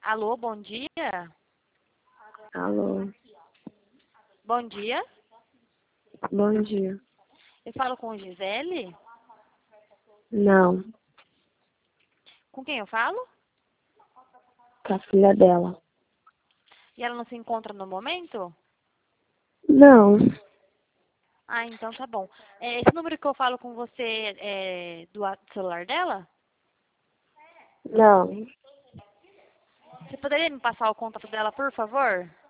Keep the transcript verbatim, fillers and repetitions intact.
Alô, bom dia? Alô, Bom dia. bom dia. Eu falo com Gisele? Não, Com quem eu falo? com a filha dela. E ela não se encontra no momento? Não, Ah, então tá bom. É, esse número que eu falo com você é do a- celular dela? não. Você poderia me passar o contato dela, por favor?